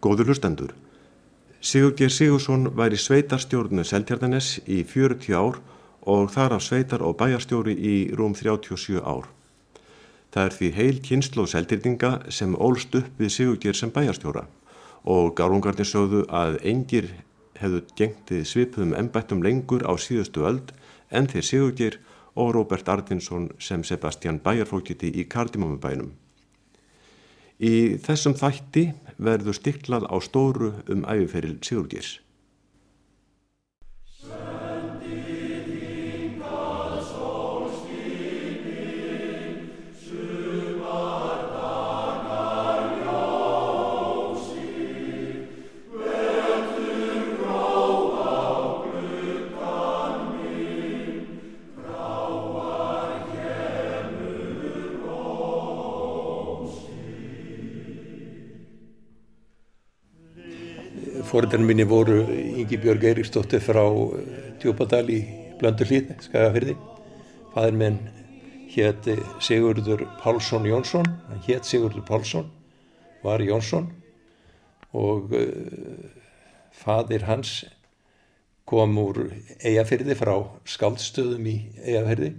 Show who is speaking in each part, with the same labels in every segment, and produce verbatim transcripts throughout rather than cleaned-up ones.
Speaker 1: Góður hlustendur. Sigurgeir Sigurðsson var í sveitarstjórnu Seltjarnarness í fjörutíu ár og þar af sveitar- og bæjarstjóri í rúm þrjátíu og sjö ár. Það er því heil kynslóð Seltirninga sem ólst upp við Sigurgeir sem bæjarstjóra og gárungarnir sögðu að engir hefðu gegnt svipuðum embættum lengur á síðustu öld en þeir Sigurgeir og Róbert Ardinsson sem Sebastian bæjarfógeti í Kardímómubænum. Í þessum þætti verður stiklað á stóru um æviferil Sigurgeirs.
Speaker 2: Foreldrar mínir voru Ingibjörg Eiríksdóttir frá Djúpadal í Blönduhlíð, Skagafirði. Faðir minn hét Sigurður Pálsson Jónsson, hann hét Sigurður Pálsson, var Jónsson og faðir hans kom úr Eyjafirði frá Skáldstöðum í Eyjafirði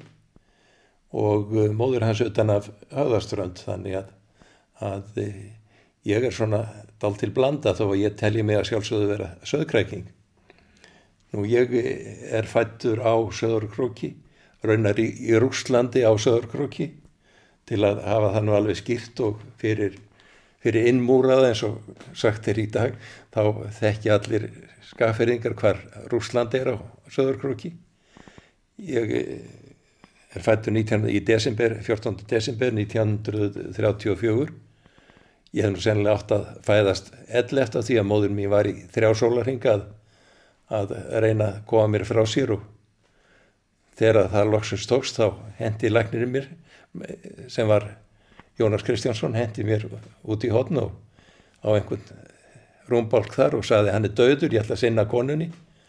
Speaker 2: og móðir hans utan af Höfðaströnd, þannig að, að ég er svona dálítil blanda þó að ég telji mig að sjálfsögðu vera Sauðkræking. Nú ég er fæddur á Sauðárkróki, raunar í, í Rússlandi á Sauðárkróki til að hafa það nú alveg skýrt og fyrir, fyrir innmúrað eins og sagt er í dag, þá þekki allir Skagfirðingar hvar Rússland er á Sauðárkróki. Ég er fæddur nítján, í desember, fjórtánda desember nítján hundruð þrjátíu og fjögur. Ég hef nú sennilega átt að fæðast ellefta því að móðir mín var í þrjá sólarhringa að, að reyna að koma mér frá sér og þegar það loksins tókst þá henti læknirinn mér sem var Jónas Kristjánsson, henti mér út í horn og á einhvern rúmbálk þar og sagði hann er dauður, ég ætla að sinna konunni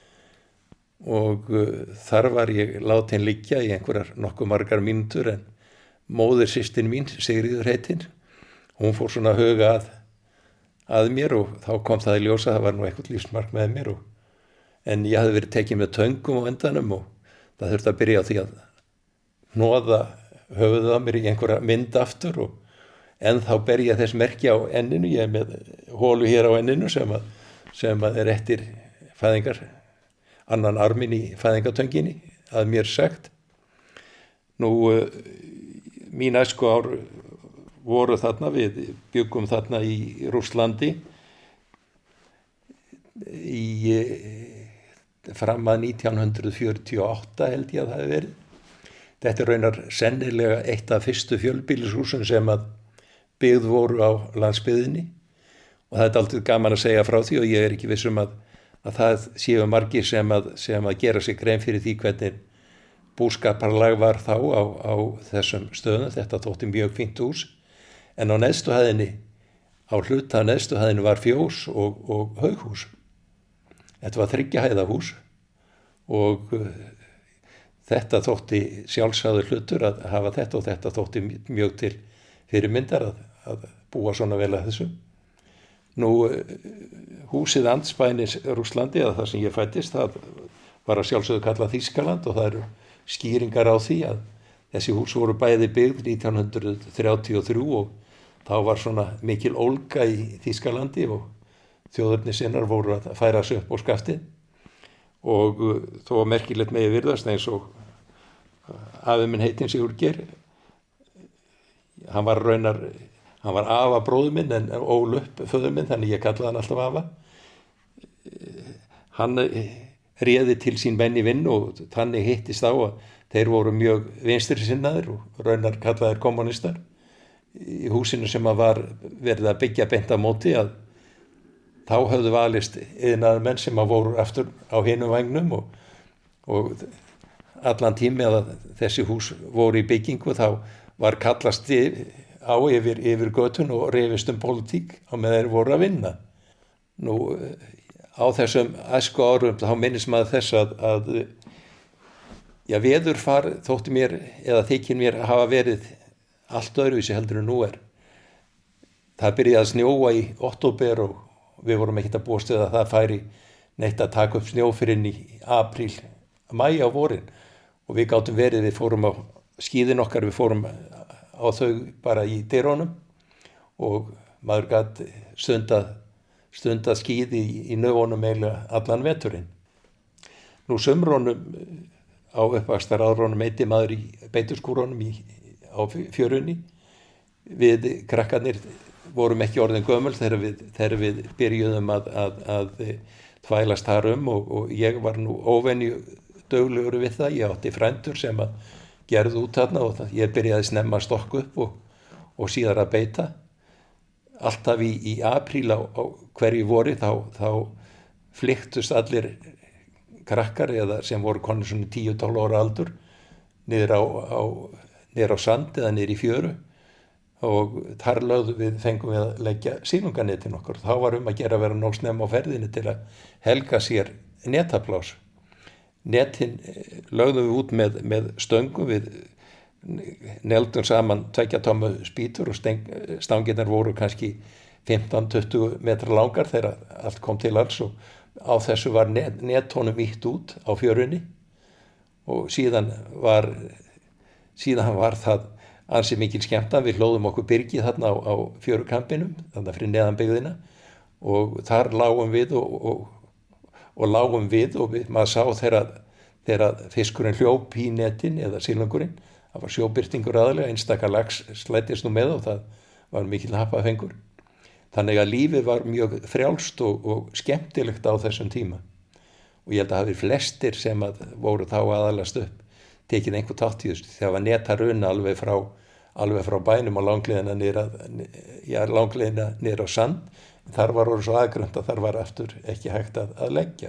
Speaker 2: og uh, þar var ég látin liggja í einhverjar nokkuð margar mínútur en móðir systir mín, Sigríður heitin, hún fór svona að huga að, að mér og þá kom það í ljósa, það var nú eitthvað lífsmark með mér og, en ég hafði verið tekið með töngum á endanum og það þurfti að byrja á því að hnoða höfuðið á mér í einhverja mynd aftur og en þá ber ég þess merki á enninu, ég er með hólu hér á enninu sem að, sem að er eftir fæðingar, annan armin í fæðingatönginni að mér sagt. Nú, mín æsku ár voru þarna, við byggum þarna í Rússlandi í fram að nítján hundruð fjörutíu og átta held ég að það hefði verið. Þetta er raunar sennilega eitt af fyrstu fjölbýlishúsum sem að byggð voru á landsbyggðinni og það er dálítið gaman að segja frá því og ég er ekki viss um að, að það séu margir sem að, sem að gera sig grein fyrir því hvernig búskaparlag var þá á, á þessum stöðum. Þetta þótti mjög fínt hús. En á neðstu hæðinni, á hluta neðstu hæðinni var fjós og, og haughús. Þetta var þriggja hæða hús og uh, þetta þótti sjálfsagður hlutur að hafa þetta og þetta þótti mjög til fyrirmyndar að, að búa svona vel að þessu. Nú, uh, húsið andspænis Rússlandi, eða það sem ég fæddist, það var að sjálfsögðu kallað Þýskaland og það eru skýringar á því að þessi hús voru bæði byggð nítján hundruð þrjátíu og þrjú og þá var svona mikil ólga í Þýskalandi og þjóðurni sinnar voru að færa sig upp á skaftið og uh, þó merkilegt megi virðast eins og uh, afi minn heitinn Sigurgeir, hann var raunar, hann var afa bróður minn en ól upp föður minn, þannig ég kallaði hann alltaf afa. Uh, hann réði til sín menn í vinn og þannig hittist á að þeir voru mjög vinstri sinnaðir og raunar kallaðir kommunistar í húsinu sem að var verið að byggja beint á móti að þá höfðu valist iðnaðarmenn sem að voru aftur á hinum vagnum og, og allan tími að þessi hús voru í byggingu þá var kallast á yfir, yfir götun og rifist um pólitík á með þeir voru að vinna. Nú á þessum æsku árum þá minnist maður þess að, að já, veðurfar þótti mér eða þykir mér að hafa verið allt öðruvísi heldur en nú er. Það byrjaði að snjóa í október og við vorum ekkert að búast við að það færi neitt að taka upp snjó fyrir inn í apríl, mæ á vorin og við gátum verið, við fórum á skíðin okkar, við fórum á þau bara í dyrunum og maður gat stundað, stundað skíði í, í nöfunum eiginlega allan veturinn. Nú sumrunum á uppvaxtaráðrunum eyddi maður í beiturskúrunum í, á fjörunni. Við krakkarnir vorum ekki orðin gömul þegar við, þegar við byrjuðum að, að, að þvælast þar um og, og ég var nú óvenju duglegur við það. Ég átti frændur sem að gerðu út þarna og það, ég byrjaði snemma að stokka upp og, og síðar að beita. Alltaf í, í apríl á, á hverju vori þá, þá flyktust allir krakkar eða sem voru konur svona tíu til tólf ára aldur niður á, á, niður á sand eða niður í fjöru og þar lögðu við, fengum við að leggja sílunganetin okkur. Þá var um að gera að vera nóg snemma á ferðinni til að helga sér netaplás. Netin lögðum við út með, með stöngum, við neldum saman tveggja tommu spýtur og stangirnar voru kannski fimmtán til tuttugu metra langar þegar allt kom til alls og á þessu var net, netónum ítt út á fjörunni og síðan var, síðan var það ansi mikil skemmta. Við hlóðum okkur byrgið þarna á, á fjörukampinum, þarna fyrir neðan byggðina og þar lágum við og, og, og lágum við og við, maður sá þegar, þegar fiskurinn hljóp í netin eða sílungurinn. Það var sjóbirtingur aðalega, einstaka lax slættist nú með og það var mikil happafengur. Þannig að lífið var mjög frjálst og, og skemmtilegt á þessum tíma. Og ég held að hafi flestir sem að voru þá aðalast upp tekið einhver tátt í þessu. Það var netaruna alveg frá, alveg frá bænum á langleiðina niður að, já, langleiðina niður á sand. Þar var orðið svo aðgrönt að þar var aftur ekki hægt að, að leggja.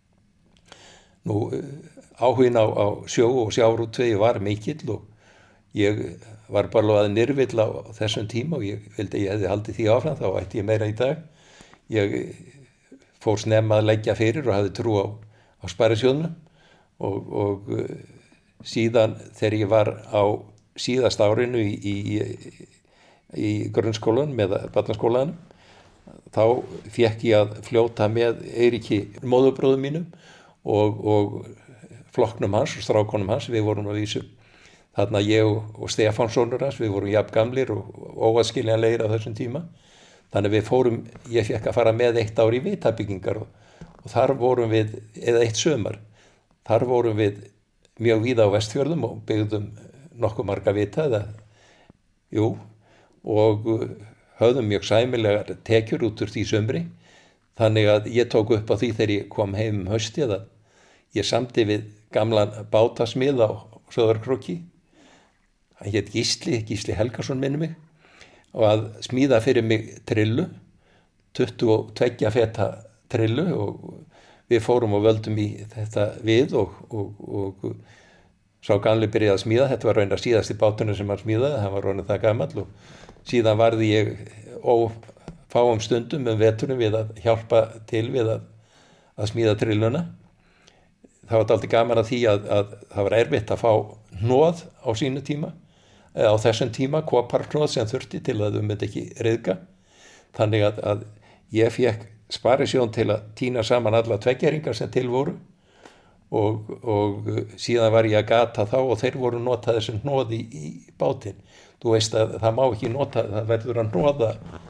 Speaker 2: Nú, áhugin á, á sjó og sjávarútvegi var mikill og ég var bara að nirvill á þessum tíma og ég vildi að ég hefði haldið því áfram, þá ætti ég meira í dag. Ég fór snemma að leggja fyrir og hafði trú á, á sparisjóðnum og, og síðan þegar ég var á síðast árinu í, í, í grunnskólanum eða barnaskólanum, þá fékk ég að fljóta með Eiríki móðurbróðum mínum og, og flokknum hans og strákonum hans. Við vorum að vísu þarna ég og Stefán sonur hans, við vorum jafn gamlir og óaðskiljanlegir á þessum tíma. Þannig að við fórum, ég fékk að fara með eitt ár í vitabyggingar og, og þar vorum við, eða eitt sömar, þar vorum við mjög víða á Vestfjörðum og byggðum nokkuð marga vita eða, jú, og höfðum mjög sæmilegar tekjur út úr því sömri. Þannig að ég tók upp á því þegar ég kom heim um haustið að ég samdi við gamlan bátasmið á Söðarkróki. Hann hét Gísli, Gísli Helgason minni mig, og að smíða fyrir mig trillu, tuttugu og tveggja feta trillu og við fórum og völdum í þetta við og, og, og sá gamli byrjaði að smíða. Þetta var raunar síðasti báturinn sem hann smíðaði, hann var raunar það gamall og síðan varði ég ófáum stundum um veturinn við að hjálpa til við að, að smíða trilluna. Það var dálítið gaman að því að, að það var erfitt að fá hnoð á sínu tíma, eða á þessum tíma, koparhnoð sem þurfti til að um þetta ekki ryðga. Þannig að, að ég fékk sparisjón til að tína saman alla tveggjeringar sem til voru og, og síðan var ég að gata þá og þeir voru notaði sem hnoði í, í bátinn. Þú veist að það má ekki nota, það verður að hnoða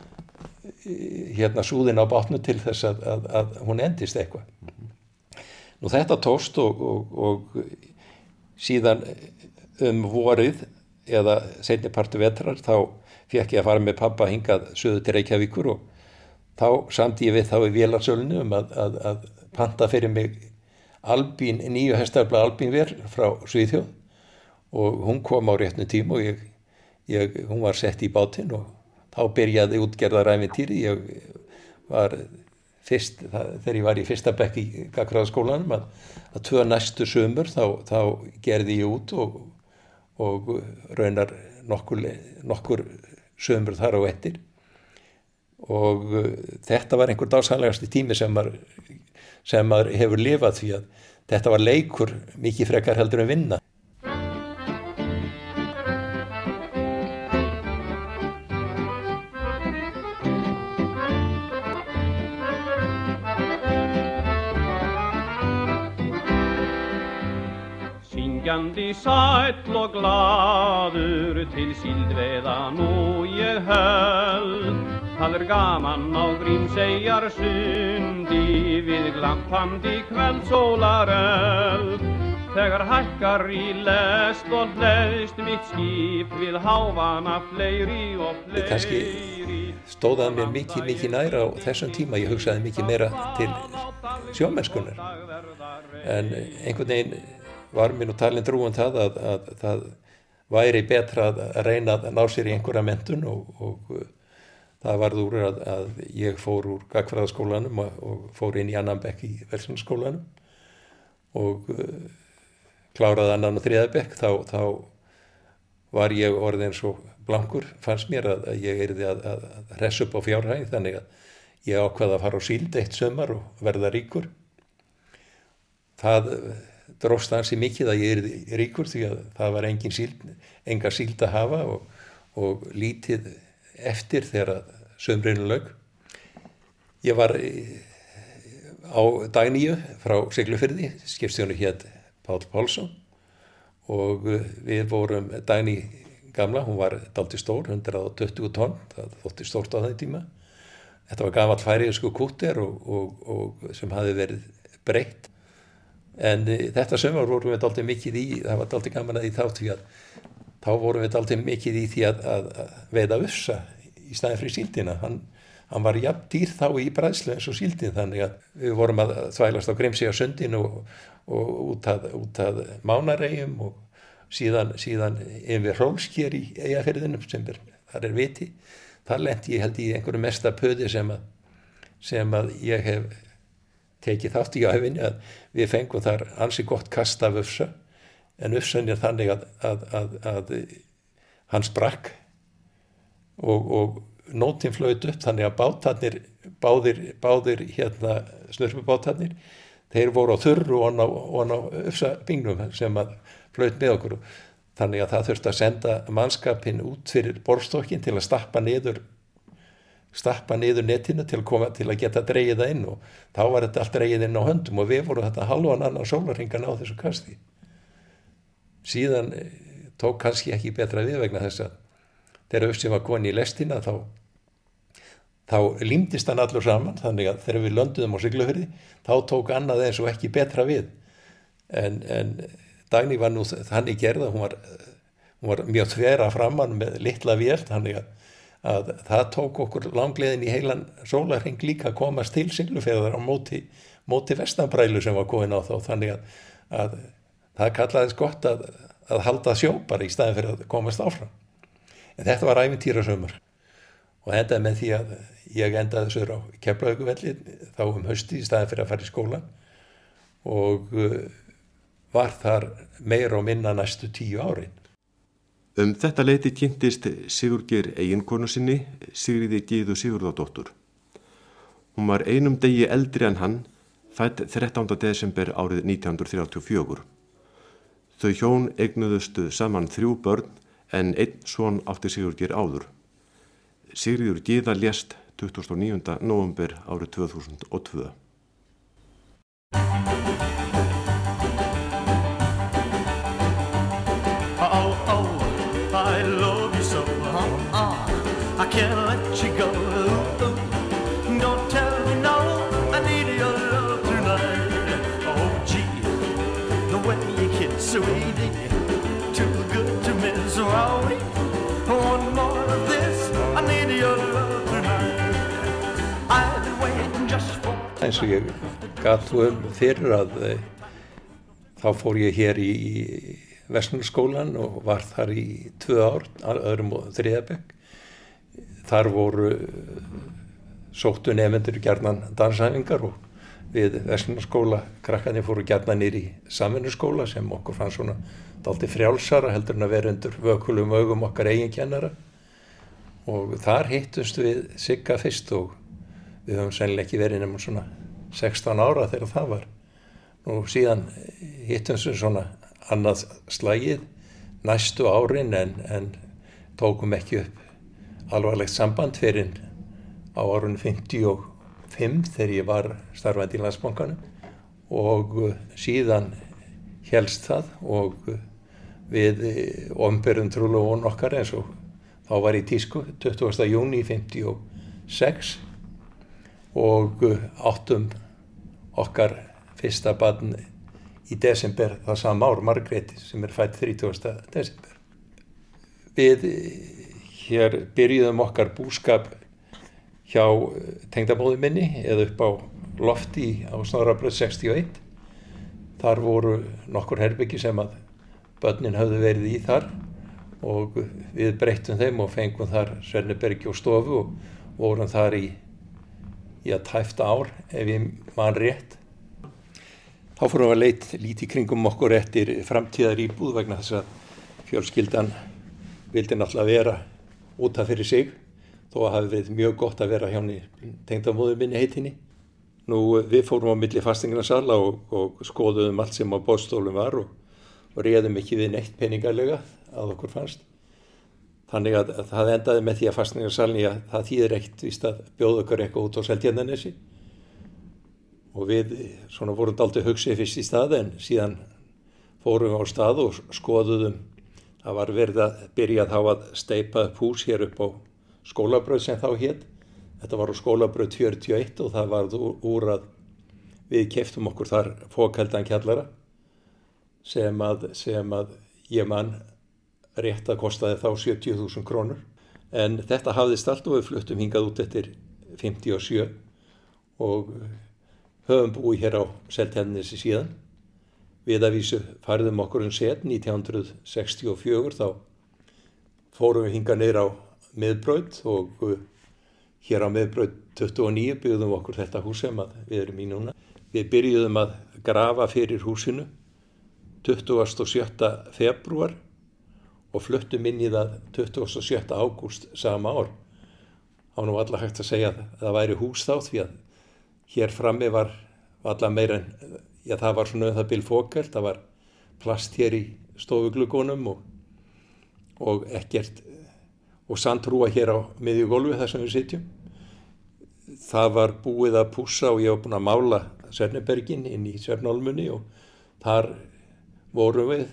Speaker 2: hérna súðin á bátnu til þess að, að, að hún endist eitthvað. Nú þetta tókst og, og, og síðan um vorið eða seinni partur vetrar þá fékk ég að fara með pabba hingað suður til Reykjavíkur og þá samdi ég við þá í vélarsölunni um að, að, að panta fyrir mig Albín, nýju hestafla Albínvél frá Svíþjóð og hún kom á réttnum tíma og ég, ég, hún var sett í bátinn og þá byrjaði útgerðarævintýri. Ég var fyrst, það, þegar ég var í fyrsta bekk í gagnfræðaskólanum að, að tvö næstu sumur þá, þá gerði ég út og, og raunar nokkur, nokkur sumur þar á eftir. Og þetta var einhver dásamlegasti tími sem maður, sem maður hefur lifað því að þetta var leikur mikið frekar heldur en vinna.
Speaker 3: syngjandi sæll og glaður til síldveiða nú ég höld. Það er gaman á Grímseyjar sundi við glampandi kvöldsólaröld. Þegar hækkar í lest og hleðst mitt skip við hávana fleiri og fleiri.
Speaker 2: Kannski stóðaði mér mikið, mikið næra á þessum tíma. Ég hugsaði mikið meira til sjómennskunar. En einhvern veginn var mér nú talin trú um það að, að það væri betra að reyna að ná sér í einhverja menntun og, og það varð úr að, að ég fór úr gagnfræðaskólanum og, og fór inn í annan bekk í Verslunarskólanum og kláraði annan og þriðja bekk, þá, þá var ég orðinn svo blankur, fannst mér að, að ég yrði að, að, að hressa upp á fjárhæð, þannig að ég ákvaði að fara á síld eitt sumar og verða ríkur. Það dróst ansi mikið að ég yrði ríkur því að það var engin síld, enga síld að hafa og, og lítið eftir þegar sumrinu lauk. Ég var á Dagníu frá Siglufirði, skipstjóri hét Páll Pálsson og við vorum Dagný gamla, hún var dálítið stór, hundrað og tuttugu tonn, það þótti stórt á þeim tíma. Þetta var gamall færeyskur kútter og, og, og sem hafði verið breytt. En þetta sumar vorum við dálítið mikið í, það var dálítið gaman að því þá því að þá vorum við dálítið mikið í því að, að, að veiða ufsa í staðinn fyrir síldina. Hann, hann var jafn dýr þá í bræðslu eins og síldin, þannig að við vorum að þvælast á Grímseyjarsundin og og út að, út að Mánareyjum og síðan, síðan yfir Hrólfsker í Eyjafirðinum sem er, þar er viti. Þar lenti ég held í einhverju mesta pöði sem að, sem að ég hef tekið þátt í æfinni, að við fengum þar ansi gott kast af ufsa, en ufsan er þannig að, að, að, að hann sprakk og, og nótin flaut upp, þannig að bátarnir, báðir, báðir hérna slurpubátarnir, þeir voru á þurru og á, á ufsabingnum sem að flaut með okkur. Þannig að það þurfti að senda mannskapinn út fyrir borðstokkin til að stappa niður, stappa niður netinu til að, koma, til að geta dregið það inn og þá var þetta allt dregið inn á höndum og við vorum þetta halvan annan sólarhringan á þessu kasti. Síðan tók kannski ekki betra við vegna þess að þegar ufsinn var komin í lestina þá þá límdist hann allur saman, þannig að þegar við lönduðum á Siglufirði, þá tók annað eins og ekki betra við. En, en Dagný var nú þannig gerð að hún var, hún var mjög þvera framan með litla vél, þannig að, að það tók okkur langleiðin í heilan sólarhring líka að komast til Siglufjarðar á móti, móti vestanbrælu sem var komin á þá, þannig að, að það kallaðist gott að, að halda sjó bara í staðin fyrir að komast áfram. En þetta var ævintýrasumar og endaði með því að ég endaði þessu á Keflavíkurvelli þá um hausti í staðin fyrir að fara í skólan og var þar meira og minna næstu tíu árin.
Speaker 1: Um þetta leyti kynntist Sigurgeir eiginkonu sinni, Sigríði Gyðu Sigurðardóttur. Hún var einum degi eldri en hann, fædd þrettánda desember árið nítján hundruð þrjátíu og fjögur. Þau hjón eignuðust saman þrjú börn en einn son átti Sigurgeir áður. Sigríður Gyða lést tuttugasta og níunda nóvember árið tvö þúsund og tvö.
Speaker 4: Oh, oh, I love you so, oh, oh, I can't let you go. Don't tell me no, I need your love tonight. Oh, gee, the way you kiss, sweetie, too good to miss, Rowdy. One more of this, I need your love tonight. I've been waiting just for...
Speaker 2: Eins og ég gat þú um fyrir að e, þá fór ég hér í, í Verslunarskólan og var þar í tvö ár, öðrum og þriðja bekk. Þar voru sóttu nemendur gjarnan dansæfingar og við Verslunarskóla krakkarnir fóru gjarnan niður í samvinnuskóla sem okkur fann svona dálítið frjálsara heldur en að vera undir vökulum augum okkar eigin kennara. Og þar hittumst við Sigga fyrst og við höfum sennilega ekki verið nema svona sextán ára þegar það var. Nú síðan hittumst við svona annað slagið næstu árin en, en tókum ekki upp alvarlegt samband fyrir á árunni fimmtíu og fimm þegar ég var starfandi í Landsbankanum og síðan helst það og við opinberum trúlofun okkar eins og þá var í tísku tuttugasta júní fimmtíu og sex og áttum okkar fyrsta barn í desember það sama ár, Margréti sem er fædd þrítugasta desember. Við hér byrjuðum okkar búskap hjá tengdamóður minni eða upp á lofti á Snorrabraut sextíu og eitt. Þar voru nokkur herbyggi sem að börnin höfðu verið í þar og við breyttum þeim og fengum þar svefnherbergi og stofu og vorum þar í, í að tæfta ár ef ég man rétt. Þá fórum við að leit lítið kringum okkur eftir framtíðar íbúð vegna þess að fjölskyldan vildi náttúrulega vera út af fyrir sig þó að hafi verið mjög gott að vera hjá henni tengdamóður minni heitinni. Nú við fórum á milli fasteignasala og, og skoðuðum allt sem á boðstólum var og, og réðum ekki við neitt peningarlega að okkur fannst. Þannig að, að það endaði með því að fasteignasalni að það þýðir ekkert víst að bjóða okkur eitthvað út á Seltjarnarnesi. Og við svona vorum dálítið hugsið fyrst í stað en síðan fórum við á stað og skoðuðum. Það var verið að byrja þá að steypa upp hús hér upp á Skólabraut sem þá hét. Þetta var á Skólabraut fjörutíu og eitt og það var úr að við keyptum okkur þar fokheldan kjallara sem að, sem að ég man rétt að kostaði þá sjötíu þúsund krónur. En þetta hafðist allt og við fluttum hingað út eftir fimmtíu og sjö og höfum búið hér á Seltjarnarnesi síðan. Við að vísu færðum okkur um set nítján hundruð sextíu og fjögur þá fórum við hingað niður á Miðbraut og hér á Miðbraut tuttugu og níu byggðum við okkur þetta hús sem að við erum í núna. Við byrjuðum að grafa fyrir húsinu tuttugasta og sjötta febrúar og fluttum inn í það tuttugasta og sjötta ágúst sama ár. Það var nú alla hægt að segja að það væri hús þá því að hér frammi var alla meira en, já það var svona það bil fókelt, það var plast hér í stofuglugunum og, og ekkert og sandrúa hér á miðjugólfi þar sem við sitjum. Það var búið að pússa og ég var búin að mála svefnherbergin inn í svefnholmunni og þar vorum við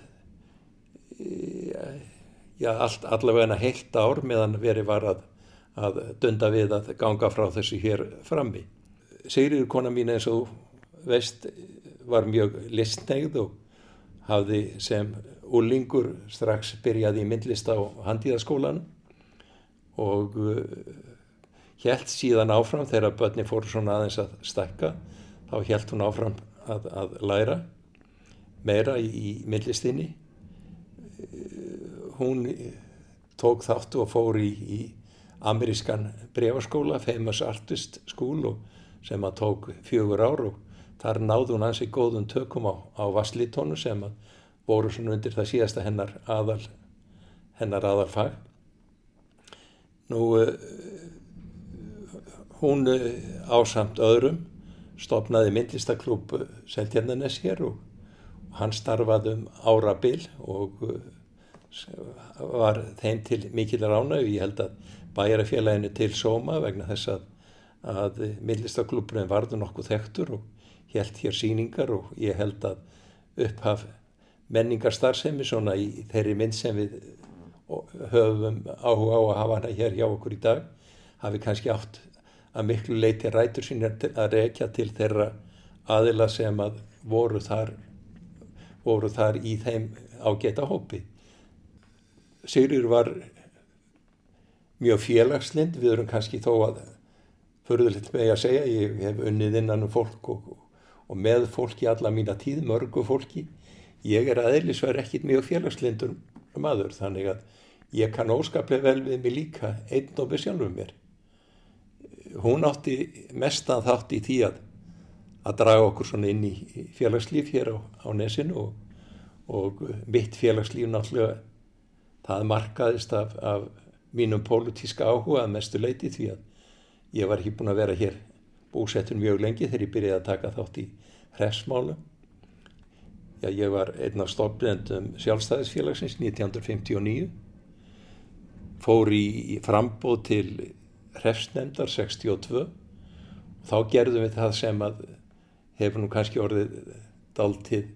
Speaker 2: já, allt, allavega heilt ár meðan verið var að, að dunda við að ganga frá þessu hér frammi. Sigríður kona mín eins og veist var mjög listneigð og hafði sem unglingur strax byrjaði í myndlista og handíðaskólanum og uh, hélt síðan áfram þegar börnin fóru svona aðeins að stækka þá hélt hún áfram að, að læra meira í, í myndlistinni. Uh, hún tók þáttu og fór í, í amerískan bréfaskóla, Famous Artist School og sem að tók fjögur ár og þar náði hún ansi góðum tökum á, á vasslítónu sem að voru svona undir það síðasta hennar aðal hennar aðalfag. Nú hún ásamt öðrum stofnaði myndlistaklúbb Seltjarnarnes hér og hann starfaði um árabil og var þeim til mikillar ánægju. Ég held að bæjarfélaginu til sóma vegna þess að, að myndlistaklúbburinn varði nokkuð þekktur og hélt hér sýningar og ég held að upphaf menningarstarfsemi svona í þeirri mynd sem við höfum áhuga á að hafa hana hér hjá okkur í dag hafi kannski átt að miklu leyti rætur sínar að rekja til þeirra aðila sem að voru þar, voru þar í þeim ágæta hópi. Sigríður var mjög félagslynd, við erum kannski þó að furðulegt með að segja, ég hef unnið innan um fólk og, og með fólki alla mína tíð, mörgu fólki. Ég er að eðlisverð ekkit mjög félagslyndur maður, þannig að ég kann óskaplega vel við mig líka einn og með sjálfum mér. Hún átti mestan þátt í því að, að draga okkur svona inn í félagslíf hér á, á nesinu og, og mitt félagslíf náttúrulega það markaðist af, af mínum pólitíska áhuga að mestu leyti því að ég var ekki búin að vera hér búsettur mjög lengi þegar ég byrjaði að taka þátt í hreppsmálum. Já, ég var einn af stofnendum Sjálfstæðisfélagsins nítján hundruð fimmtíu og níu, fór í, í framboð til hreppsnefndar sextíu og tvö og þá gerðum við það sem að hefur nú kannski orðið dálítið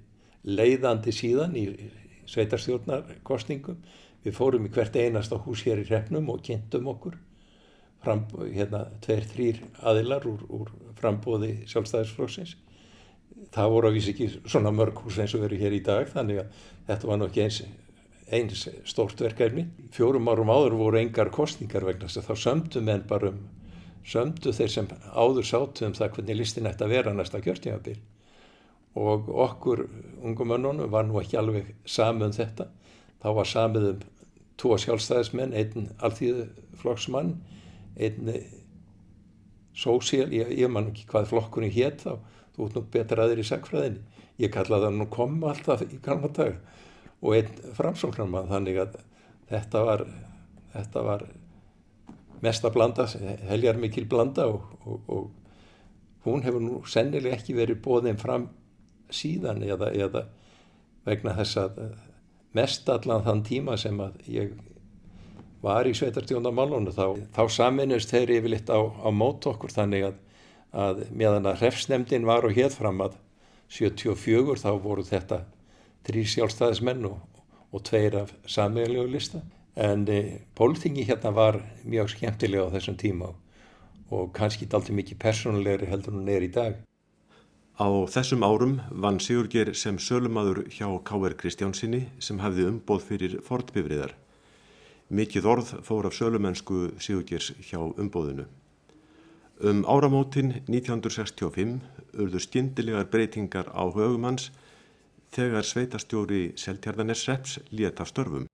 Speaker 2: leiðandi síðan í sveitarstjórnarkosningum. Við fórum í hvert einasta hús hér í hreppnum og kynntum okkur. Fram, hérna, tveir, þrýr aðilar úr, úr frambóði Sjálfstæðisflokksins. Það voru að vísa ekki svona mörg hús eins og veru hér í dag, þannig að þetta var nú ekki eins, eins stórt verkefni. Fjórum árum áður voru engar kosningar vegna þess að þá sömdu menn bara um, sömdu þeir sem áður sátu um það hvernig listin ætti að vera næsta kjörtímabil. Og okkur ungum mönnunum var nú ekki alveg samið um þetta. Þá var samið um tvo sjálfstæðismenn, einn alþýðuflokksmann, einn sósíal, ég, ég man ekki hvað flokkurinn hét þá, þú ert nú betur aðeir í sagfræðinni. Ég kallaði það nú koma alltaf í gamla daga og einn framsóknarmann, þannig að þetta var, þetta var mesta blanda, heljar mikil blanda og, og, og hún hefur nú sennilega ekki verið boðin fram síðan eða, eða vegna þess að mest allan þann tíma sem að ég var í sveitarstjórnarmálunum þá, þá saminust þeir yfirleitt á, á mót okkur þannig að, að meðan að hreppsnefndin var og hét fram að sjötíu og fjögur þá voru þetta þrír sjálfstæðismenn og, og tveir af sameiginlegu lista. En e, pólitíkin hérna var mjög skemmtilega á þessum tíma og, og kannski dálítið mikið persónulegri heldur hún er í dag.
Speaker 1: Á þessum árum vann Sigurgeir sem sölumaður hjá K R Kristjánsinni sem hafði umboð fyrir Ford-bifreiðar. Mikið orð fór af sölumennsku Sigurgeirs hjá umboðinu. Um áramótin nítján hundruð sextíu og fimm urðu skyndilegar breytingar á högum hans þegar sveitarstjóri Seltjarnarneshrepps lét af störfum.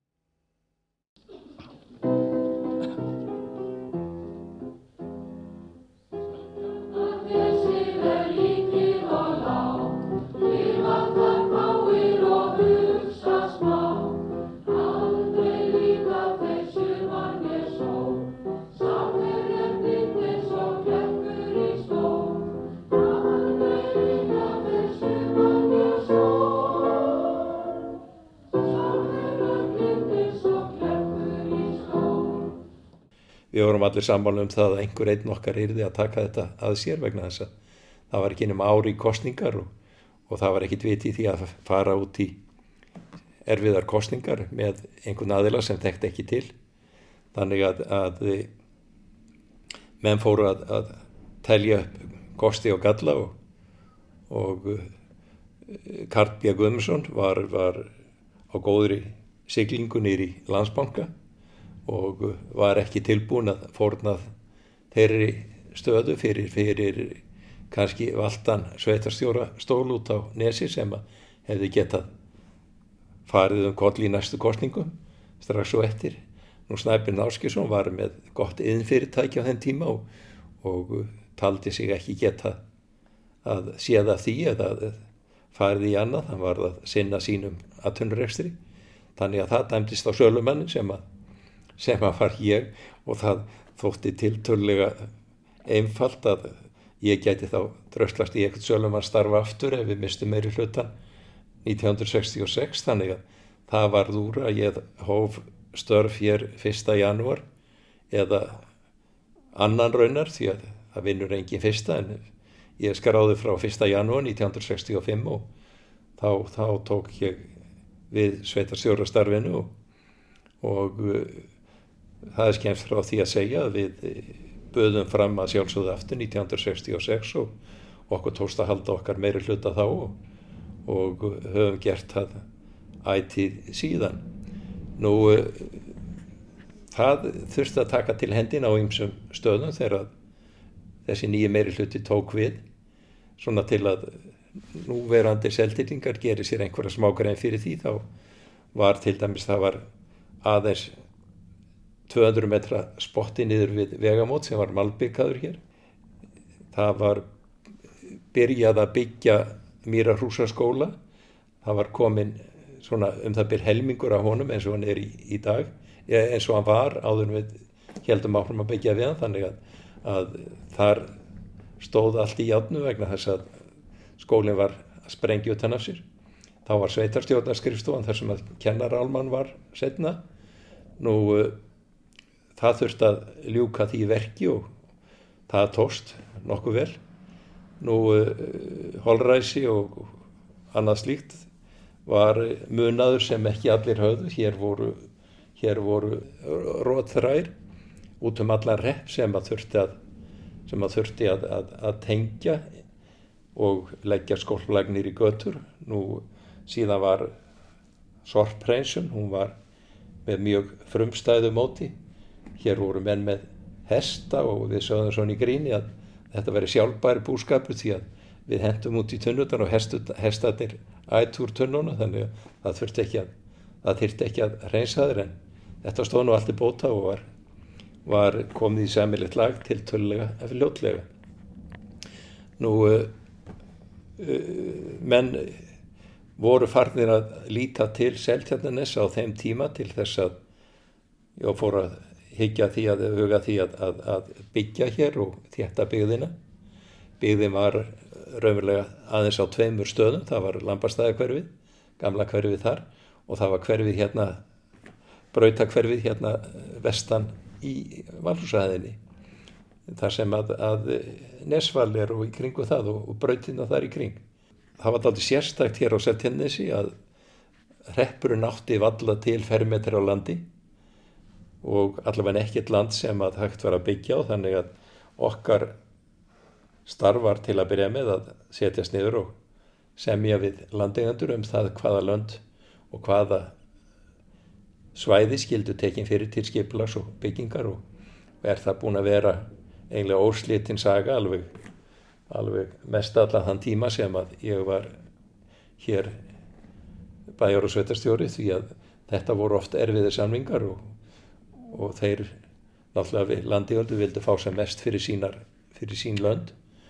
Speaker 2: Við vorum allir sammála um það að einhver einn okkar yrði að taka þetta að sér vegna þess að það var ekki nema ári í kosningar og, og það var ekkit vit í því að fara út í erfiðar kosningar með einhvern aðila sem þekkti ekki til. Þannig að, að menn fóru að, að telja upp kosti og galla og, og Karl B. Guðmundsson var, var á góðri siglingu niður í Landsbanka og var ekki tilbúin að fórna þeirri stöðu fyrir, fyrir kannski valdan sveitarstjóra stól út á Nesi sem hefði getað farið um koll í næstu kosningum strax og eftir. Nú Snæbjörn Ásgeirsson var með gott iðnfyrirtæki á þenn tíma og, og taldi sig ekki geta að séða því eða farið í annað, hann var að sinna sínum atvinnurekstri. Þannig að það dæmdist á sölumannin sem að sem að var ég og það þótti tiltölulega einfalt að ég gæti þá dröslast í eitthvað sölumann starfa aftur ef við mistum meiri hlutan nítján hundruð sextíu og sex, þannig að það varð úr að ég hóf störf hér fyrsta janúar eða annan raunar því að það vinnur engin fyrsta en ég skráði frá fyrsta janúar nítján hundruð sextíu og fimm og þá, þá tók ég við sveitarstjórastarfinu og, og það er skemmst frá því að segja að við böðum fram að sjálfsögðu aftur nítján hundruð sextíu og sex og okkur tókst að halda okkar meiri hluta þá og, og höfum gert það ætíð síðan. Nú, það þurfti að taka til hendina á ýmsum stöðum þegar þessi nýji meiri hluti tók við, svona til að núverandi Seltirningar gerir sér einhverja smágrein fyrir því, þá var til dæmis, það var aðeins tvö hundruð metra spotti niður við vegamót sem var malbikaður hér. Það var byrjað að byggja Mýrarhúsaskóla. Það var komin svona um það byr helmingur af honum eins og hann er í, í dag, eins og hann var áður við heldum áfram að byggja við hann, þannig að, að þar stóð allt í járnu vegna þess að skólinn var að sprengja utan af sér. Þá var sveitarstjórnarskrifstofan þar sem að kennarálman var seinna. Nú það þurfti að ljúka því verki og það tókst nokkuð vel. Nú holræsi og annað slíkt, var munaður sem ekki allir höfðu. Hér voru, hér voru rotþrær út um allan repp sem að þurfti að, sem að, þurfti að, að, að tengja og leggja skólplagnir í götur. Nú síðan var sorphreinsun, hún var með mjög frumstæðu móti. Hér voru menn með hesta og við sögðum svona í gríni að þetta veri sjálfbæri búskapur því að við hentum út í tunnurnar og hestarnir ætu úr tunnuna, þannig að það þurfti ekki að, það þyrfti ekki að hreinsa þeir, en þetta stóð nú allt í bóta og var, var komið í sæmilegt lag tiltölulega fljótlega. Nú, uh, uh, menn voru farnir að líta til Seltjarnarness á þeim tíma til þess að ég fór að hyggja því að huga því að, að, að byggja hér og þétta byggðina. Byggðin var raunverulega aðeins á tveimur stöðum. Það var Lambastaðahverfið, gamla hverfið þar, og það var hverfið hérna, brautakverfið hérna vestan í Valhúsahæðinni, þar sem að, að Nesval er og í kringu það og, og brautina þar í kring. Það var dálítið sérstakt hér á Seltjarnarnesi að hreppurinn átti valla til fermetrar á landi og allavega ekkert land sem að hægt var að byggja á, þannig að okkar starfar til að byrja með að setjast niður og semja við landeigendur um það hvaða lönd og hvaða svæði skildu tekin fyrir til skipulags og byggingar, og er það búin að vera eiginlega óslitin saga alveg, alveg mest allan þann tíma sem að ég var hér bæjar- og sveitarstjóri, því að þetta voru oft erfiðir samningar og og þeir náttúrulega við landeigendur vildu fá sem mest fyrir sínar, fyrir sín lönd,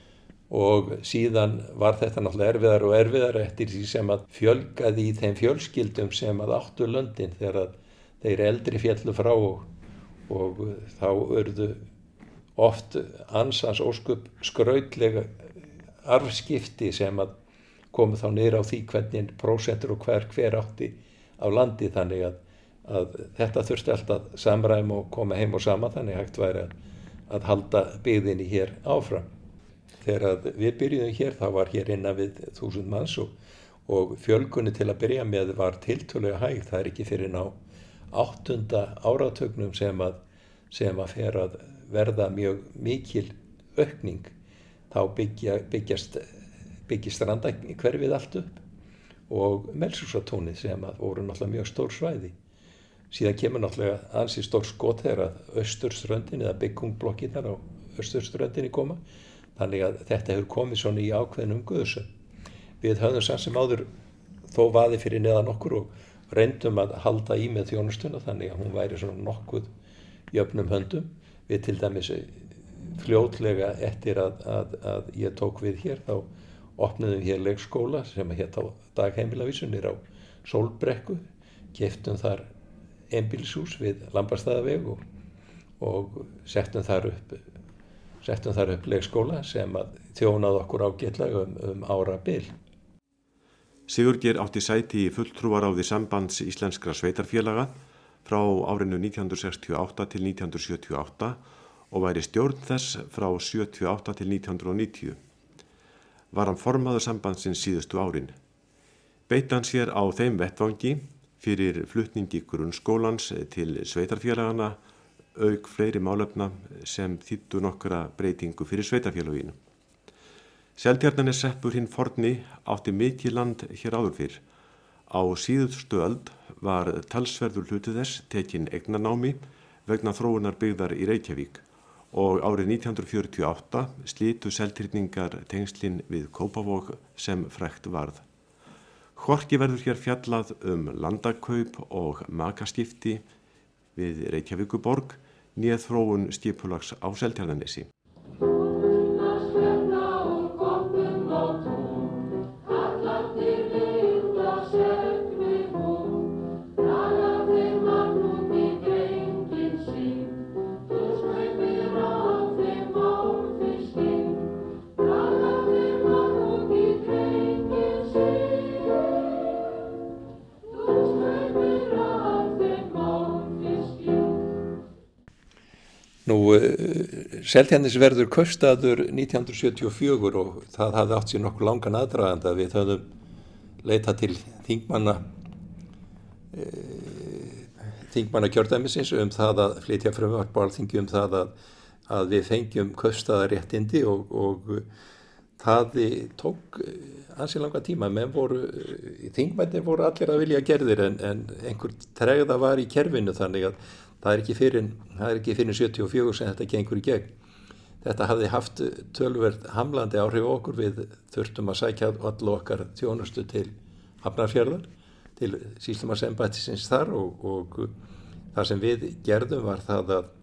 Speaker 2: og síðan var þetta náttúrulega erfiðar og erfiðar eftir því sem að fjölgaði í þeim fjölskyldum sem að áttu löndin þegar að þeir eldri féllu frá, og, og þá urðu oft ansans óskup skrautlega arfskipti sem að komu þá niður á því hvernig prósentur og hver hver átti af landi, þannig að að þetta þurfti alltaf samræma og koma heim og saman, þannig hægt væri að, að halda byggðinni hér áfram. Þegar við byrjuðum hér þá var hér innan við þúsund manns og, og fjölgunni til að byrja með var tiltölulega hæg. Það er ekki fyrir ná áttunda áratögnum sem að, sem að fer að verða mjög mikil aukning. Þá byggja, byggjast, byggjast strandahverfið allt upp og Melshúsatúnið sem að voru náttúrulega mjög stór svæði. Síðan kemur náttúrulega ansi stór skot þegar að austurströndin eða byggungblokkirnar á austurströndinni koma, þannig að þetta hefur komið svona í ákveðnum guðsum. Við höfðum samt sem áður þó vaði fyrir neðan okkur og reyndum að halda í með þjónustuna þannig að hún væri svona nokkuð jöfnum höndum. Við til dæmis fljótlega eftir að, að, að ég tók við hér þá opnuðum hér leikskóla sem hét á dagheimilavísunir á Sólbrekku, keyptum þar einbýlishús við Lambastaðaveg og, og settum þar upp settum þar upp leikskóla sem að þjónaði okkur ágætlega um, um ára bil.
Speaker 1: Sigurgeir átti sæti í fulltrúaráði Sambands íslenskra sveitarfélaga frá árinu nítján hundruð sextíu og átta til nítján hundruð sjötíu og átta og væri stjórn þess frá sjötíu og átta til nítján hundruð níutíu. Var hann formaður sambandsins síðustu árin. Beitti hann sér á þeim vettvangi fyrir flutningi grunnskólans til sveitarfélagana auk fleiri málefna sem þýddu nokkra breytingu fyrir sveitarfélaginu. Seltjarnarnes hreppur hinn forni átti mikið land hér áður fyrr. Á síðustu öld var talsverður hluti þess tekinn eignarnámi vegna þróunar byggðar í Reykjavík og árið nítján hundruð fjörutíu og átta slitu Seltirningar tengslin við Kópavog sem frægt varð. Hvorki verður hér fjallað um landakaup og makaskipti við Reykjavíkurborg né þróun skipulags á Seltjarnarnesi.
Speaker 2: Nú, Seltjarnarnes verður kaupstaður nítján hundruð sjötíu og fjögur og það hafði átt sér nokkuð langan aðdraganda. Við höfðum leita til þingmanna e, þingmanna kjördæmisins um það að flytja frumvarp á Alþingi um það að, að við fengjum kaupstaðaréttindi og, og það tók ansi langa tíma, menn voru, þingmennir voru allir að vilja gerðir en, en einhver tregða var í kerfinu þannig að það er ekki fyrir, það er ekki fyrir sjötíu og fjögur sem þetta gengur í gegn. Þetta hafði haft töluvert hamlandi áhrif á okkur, við þurftum að sækja allu okkar þjónustu til Hafnarfjarðar, til sýslumannsembættisins þar og, og það sem við gerðum var það að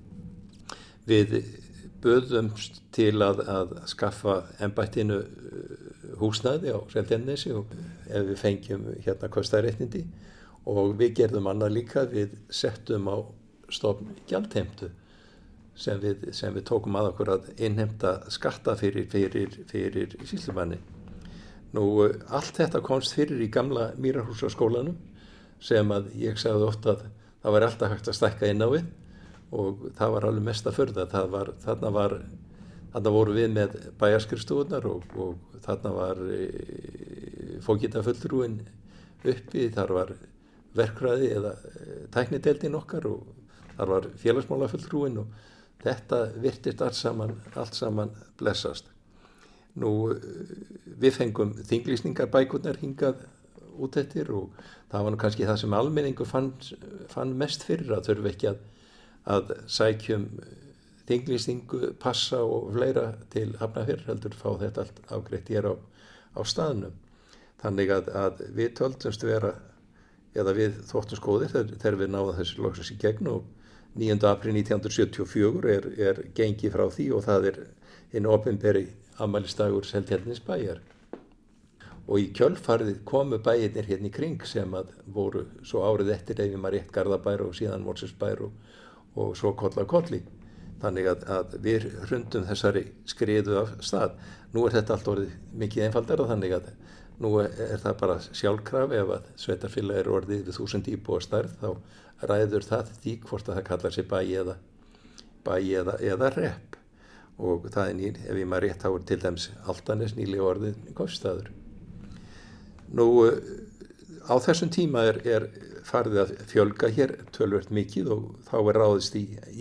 Speaker 2: við böðumst til að, að skaffa embættinu húsnæði á Seltjarnarnesi og ef við fengjum hérna kaupstaðaréttindi og við gerðum annað líka, við settum á stofn gjaldheimtu sem við, sem við tókum að okkur að innheimta skatta fyrir, fyrir, fyrir sýslumanni. Nú, allt þetta komst fyrir í gamla Mýrarhúsaskólanum sem að ég sagði oft að það var alltaf hægt að stækka inn á við og það var alveg mesta furða. Það var, þarna, var, þarna voru við með bæjarskrifstofunar og, og þarna var e, fógitafulltrúin uppi, þar var verkfræði eða e, tæknideildin okkar og þar var félagsmálafulltrúin og þetta virtist allt saman, allt saman blessast. Nú, við fengum þinglýsningarbækurnar hingað út eftir og það var nú kannski það sem almenningur fann, fann mest fyrir, að þurfa ekki að, að sækjum þinglýsningu, passa og fleira til Hafnarfjarðar, heldur fá þetta allt afgreitt hér á, á staðnum. Þannig að, að við töldumst vera, eða við þóttum skoðir þegar við náðum þessi loksins í gegn og níunda apríl nítján hundruð sjötíu og fjögur er, er gengi frá því og það er hinn opinberi afmælisdagur Seltjarnarnesbæjar. Og í kjölfarið komu bæirnir hérna í kring sem að voru svo árið eftir ef ég maður rétt Garðabær og síðan Mosfellsbær og, og svo koll af kolli. Þannig að, að við hrundum þessari skriðu af stað. Nú er þetta allt orðið mikið einfaldara þannig að nú er það bara sjálfkraf ef að sveitarfélag er orðið við þúsund íbúa stærð þá ræður það því hvort að það kallar sig bæ eða, bæ eða, eða repp. Og það er nýr, ef ég maður rétt þá er til dæmis Altanes nýlega orðið kaupstaður. Nú á þessum tíma er, er farið að fjölga hér tölvört mikið og þá er ráðist í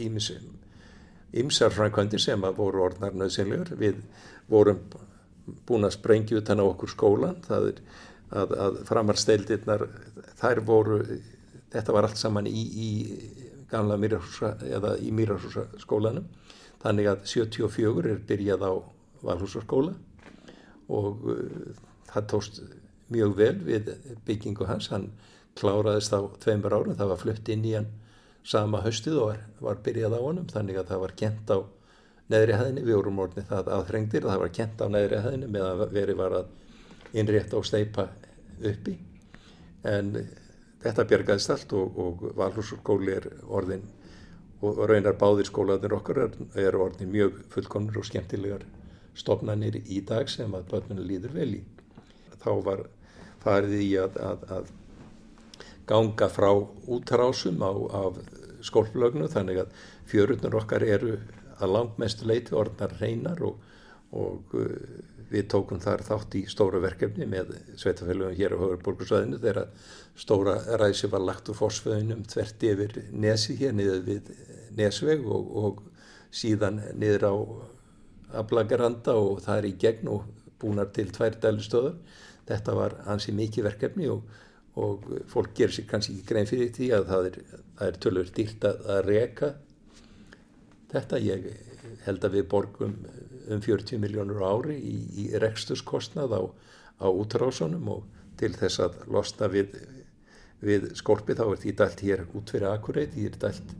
Speaker 2: ýmsar framkvæmdir sem að voru orðnar nauðsynlegar. Við vorum búin að sprengja utan á okkur skólan, það er að, að framhaldsdeildirnar, þær voru, þetta var allt saman í, í gamla Mýrarhúsa eða í Mýrarhúsaskólanum. Þannig að sjötíu og fjögur er byrjað á Valhúsaskóla og uh, það tókst mjög vel við byggingu hans. Hann kláraðist á tveimur árum, það var flutt inn í hann sama haustið og var, var byrjað á honum. Þannig að það var kennt á neðri hæðinni, við vorum orðnir það aðþrengdir, það var kennt á neðri hæðinni meðan verið var að innrétta og steypa uppi. En þetta bjargaðist allt og, og Valhúsaskóli er orðin og raunar báðir skólarnir okkar er, er orðin mjög fullkomnir og skemmtilegar stofnanir í dag sem að börnunum líður vel í. Þá var farið í að, að, að ganga frá útrásum á, af skólplögnu þannig að fjörurnar okkar eru að langmestu leyti orðnar hreinar og, og uh, við tókum þar þátt í stóra verkefni með sveitarfélögum hér á höfuðborgarsvæðinu þegar stóra ræsi var lagt úr Fossvöginum þvert yfir Nesi hér niður við Nesveg og, og síðan niður á Aflagaranda og það er í gegn og búnar til tvær dælustöðar. Þetta var ansi mikið verkefni og, og fólk gerir sér kannski ekki grein fyrir því að það er, það er tölvöld dýrt að, að reka þetta. Ég held að við borgum um fjörutíu milljónur á ári í, í reksturskostnað á, á útrásunum og til þess að losna við, við skorpi þá er því dælt hér út fyrir Akureyri, því er dælt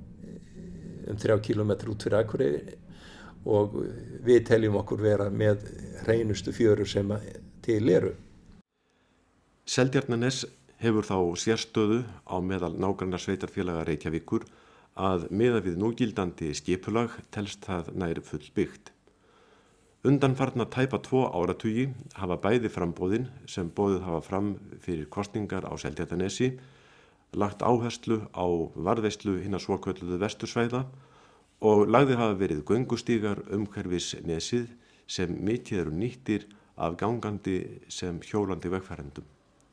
Speaker 2: um þrjá kílómetra út fyrir Akureyri og við teljum okkur vera með hreinustu fjörur sem til eru.
Speaker 1: Seltjarnarnes hefur þá sérstöðu á meðal nágranna sveitarfélaga Reykjavíkur að miða við núgildandi skipulag telst það nær fullbyggt. Undanfarna tæpa tvo áratugi hafa bæði framboðin sem boðið hafa fram fyrir kosningar á Seltjarnarnesi lagt áherslu á varðveislu hinna svokölluðu vestursvæða og lagðir hafa verið göngustígar umhverfis nesið sem mikið eru nýttir af gangandi sem hjólandi vegfarendum.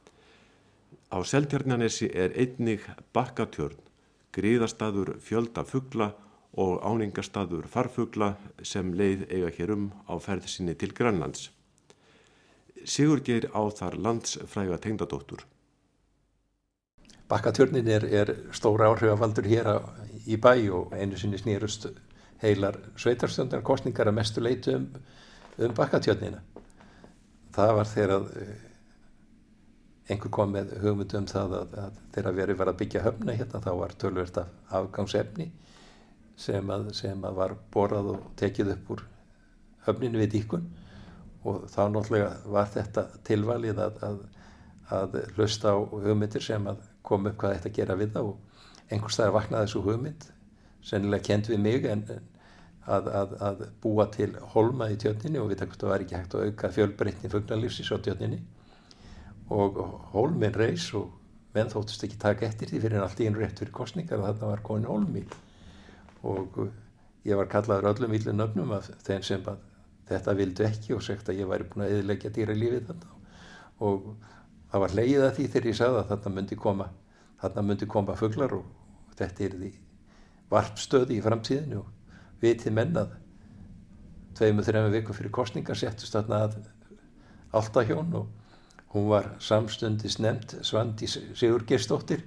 Speaker 1: Á Seltjarnarnesi er einnig Bakkatjörn, griðastaður fjölda fugla og áningastaður farfugla sem leið eiga hér um á ferð sinni til Grænlands. Sigurgeir á þar landsfræga tengdadóttur.
Speaker 2: Bakkatjörnin er, er stóra áhrifavaldur hér á, í bæ og einu sinni snýrust heilar sveitarstjórnarkosningar að mestu leyti um, um Bakkatjörnina. Það var þegar að einhver kom með hugmynd um það að, að þegar verið var að byggja höfna hérna, þá var töluvert af afgangsefni sem að, sem að var borað og tekið upp úr höfninu við dýkun og þá náttúrulega var þetta tilvalið að, að, að hlusta á hugmyndir sem að kom upp hvað þetta gera við það og einhvers staðar vaknaði þessu hugmynd, sennilega kennd við mig en, en að, að, að búa til hólma í tjörninni og við það var ekki hægt að auka fjölbreytni fuglalífsins á tjörninni og hólminn reis og menn þóttust ekki taka eftir því fyrir en allt í einu rétt fyrir kosningar og þarna var komin hólmi og ég var kallaður öllum illum nöfnum af þeim sem að þetta vildu ekki og sagt að ég væri búin að eyðileggja dýralífið þarna og það var hlegið að því þegar ég sagði að þarna myndi koma þarna myndi koma fuglar og þetta er því varpstöði í framtíðinu og vitið menn að tveimur, þremur viku fyrir kosningar settust þarna að Altahjón og hún var samstundis nefnd Svandís Sigurgeirsdóttir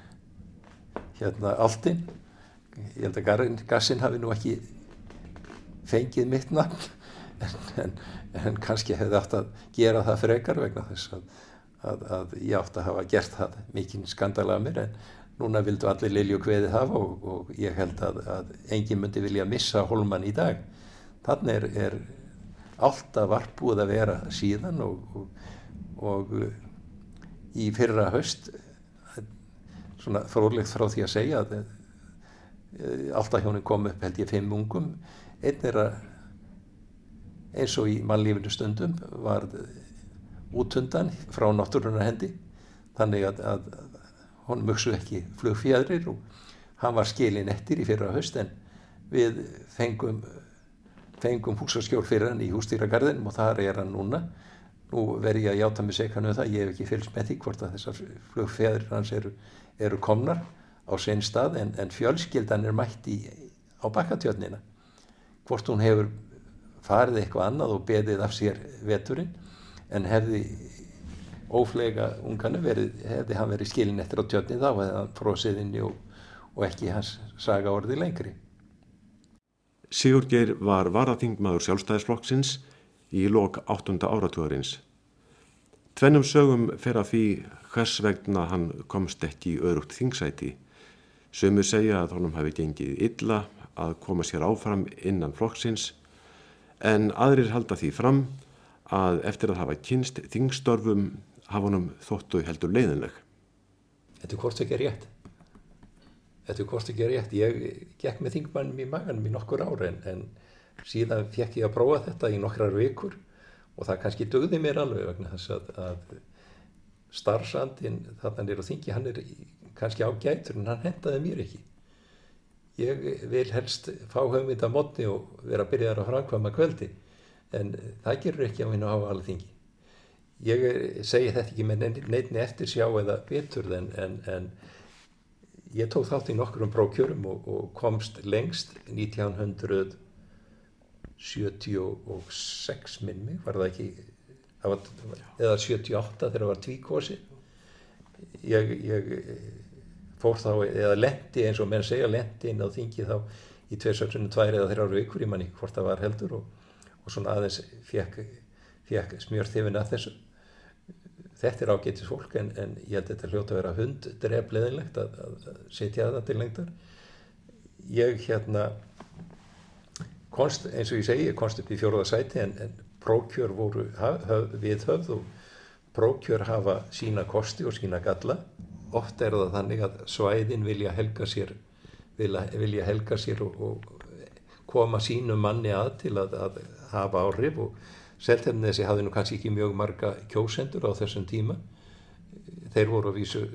Speaker 2: hérna Altinn. Ég held að Gassinn hafi nú ekki fengið mitt nafn en, en, en kannski hefði átt að gera það frekar vegna þess að, að, að ég átt að hafa gert það mikinn skandal af mér en núna vildu allir Lilju kveðið hafa og, og ég held að, að enginn myndi vilja missa hólmann í dag. Þannig er, er alltaf varpbúið að vera síðan og, og, og í fyrra haust svona fróðlegt frá því að segja að Altahjónin kom upp held ég fimm ungum, einn er að eins og í mannlífinu stundum var útundan frá náttúrunnar hendi þannig að, að honum mugsu ekki flugfjæðrir og hann var skilinn eftir í fyrra haust en við fengum, fengum húsaskjól fyrir hann í Húsdýragarðinum og þar er hann núna. Nú verð ég að játa mig sekan um það, ég hef ekki fylgst með því hvort að þessar flugfjæðrir hans eru, eru komnar á sinn stað en, en fjölskyldan er mætt í, á Bakkatjörnina. Hvort hún hefur farið eitthvað annað og beðið af sér veturinn en hefði óflega unganum verið, hefði hann verið skilinn eftir á tjörnin þá hefði hann frosið inni og, og ekki hans saga orði lengri.
Speaker 1: Sigurgeir var varaþingmaður Sjálfstæðisflokksins í lok áttunda áratugarins. Tvennum sögum fer að því hvers vegna hann komst ekki í örugt þingsæti. Sumir segja að honum hafi gengið illa að koma sér áfram innan flokksins en aðrir halda því fram að eftir að hafa kynst þingstörfum hafa honum þóttu heldur leiðinleg.
Speaker 2: Þetta er hvort ekki rétt. Þetta er hvort ekki rétt. Ég gekk með þingmannum í maganum í nokkur ár en, en síðan fekk ég að prófa þetta í nokkrar vikur og það kannski dugði mér alveg vegna þess að, að starfsandinn þarna niður á þingi, hann er kannski ágætur en hann hentaði mér ekki. Ég vil helst fá hugmynd að morgni og vera byrjaður að framkvæma kvöldi en það gerur ekki á hinu á alþingi. Ég segi þetta ekki með neinni eftirsjá eða beturð en, en, en ég tók þátt í nokkrum prófkjörum og, og komst lengst nítján hundruð sjötíu og sex minni, var það ekki, það var, eða sjötíu og átta þegar það var tvíkosi. Ég, ég fór þá, eða lenti eins og menn segja, lenti inn á þingi þá í tveir, tvær eða þrjár vikur, ég man ekki hvort það var heldur og, og svona aðeins fekk, fekk smjörþefin að þessu. Þetta er ágætis fólk en, en ég held þetta hljóta að vera hunddrepleðinlegt að, að, að setja það til lengdar. Ég hérna konst, eins og ég segi, ég komst upp í fjórða sæti en, en prófkjör voru höf, við höfð og prófkjör hafa sína kosti og sína galla. Oft er það þannig að svæðin vilja helga sér, vilja, vilja helga sér og, og koma sínum manni að til að, að hafa áhrif og Seltjarnarnesi hafði nú kannski ekki mjög marga kjósendur á þessum tíma. Þeir voru að vísu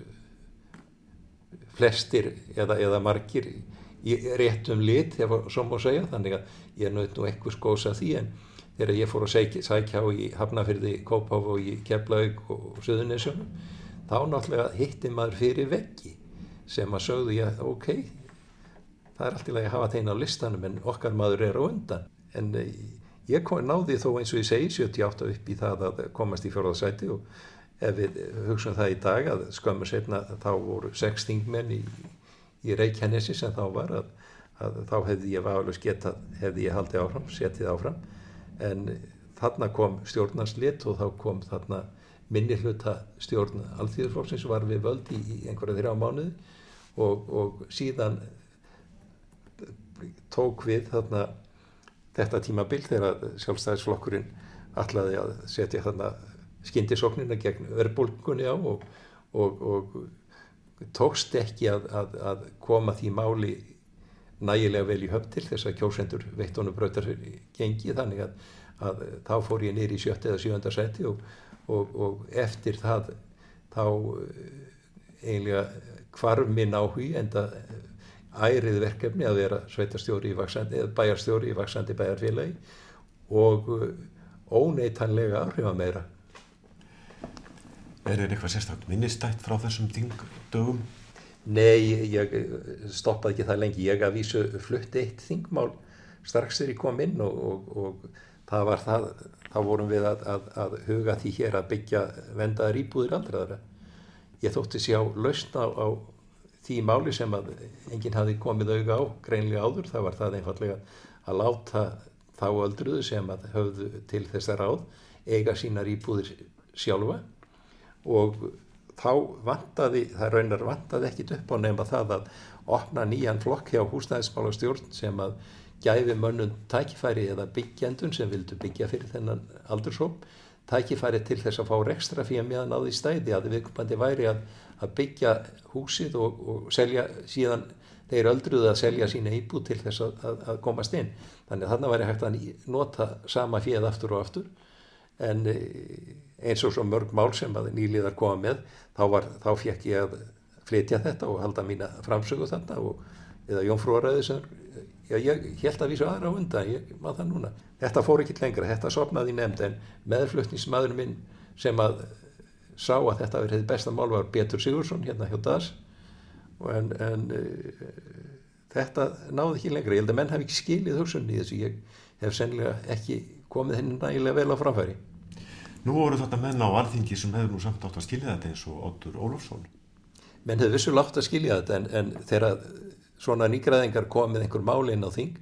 Speaker 2: flestir eða, eða margir í réttum lit, ef svo má segja, þannig að ég naut nú eitthvað skósa því en þegar ég fór að sækja, sækja á í Hafnarfirði, Kópavogi, Keflavík og Suðurnesjunum, þá náttúrulega hitti maður fyrir veggi sem að sögðu ég, ok, það er allt í lagi að hafa þeim á listanum en okkar maður er á undan. En ég kom, náði þó eins og ég segi sjötíu og átta upp í það að komast í fjórða sæti og ef við hugsaum það í dag að skömmu seinna þá voru sex þingmenn í, í Reykjanesi sem þá var að, að þá hefði ég vafalaust getað, hefði ég haldið áfram, setið áfram en þarna kom stjórnarslit og þá kom þarna minnihluta stjórn Alþýðuflokksins var við völd í, í einhverja þrjá mánuði og, og síðan tók við þarna þetta tímabil þegar Sjálfstæðisflokkurinn ætlaði að setja þarna skyndisóknina gegn verðbólgunni á og, og, og tókst ekki að, að, að koma því máli nægilega vel í höfn til þess að kjósendur veitt honum brautar gengi þannig að, að þá fór ég niður í sjötta eða sjöunda sæti og, og, og eftir það þá eiginlega hvarf minn áhugi enda ærið verkefni að vera sveitarstjóri í vaxandi eða bæjarstjóri í vaxandi bæjarfélagi og óneitanlega áhrifameira.
Speaker 1: Er þér eitthvað sérstakt minnistætt frá þessum þingdögum?
Speaker 2: Nei, ég stoppaði ekki það lengi. Ég að vísu flutti eitt þingmál strax þegar ég kom inn og, og, og það var það, þá vorum við að, að, að huga því hér að byggja vendaðar íbúðir aldraðra. Ég þótti sjá lausn á, á því máli sem að enginn hafði komið auga á greinlega áður. Það var það einfallega að láta þá öldruðu sem að höfðu til þessa ráð eiga sínar íbúðir sjálfa og þá vantaði, það raunar vantaði ekkit upp á nema það að opna nýjan flokk hjá húsnæðismálastjórn sem að gæfi mönnum tækifæri eða byggjendun sem vildu byggja fyrir þennan aldurshóp tækifæri til þess að fá rekstra fyrir meðan á því stæði að viðkomandi væri að, að byggja húsið og, og selja síðan þeir öldruðu að selja sína íbúð til þess að, að, að komast inn. Þannig að þarna væri hægt að nota sama féð aftur og aftur en eins og svo mörg mál sem að nýliðar koma með þá, var, þá fekk ég að flytja þetta og halda mína framsögu þarna og, eða jómfrúaræði sem já, ég held að vísu aðra á undan, ég maður það núna. Þetta fór ekki lengra, þetta sofnaði í nefnd en meðflutningsmaður minn sem að sá að þetta verið besta mál var Pétur Sigurðsson hérna hjá D A S en, en uh, þetta náði ekki lengra. Ég held að menn hafi ekki skilið hugsunni í þessu, ég hef sennilega ekki komið henni nægilega vel á framfæri.
Speaker 1: Nú voru þetta menn á Alþingi sem hefur nú samt átt að skilja þetta eins og Oddur Ólafsson.
Speaker 2: Menn hefur vissulega átt að skilja þetta en, en þegar svona nýgræðingar komið einhver máli inn á þing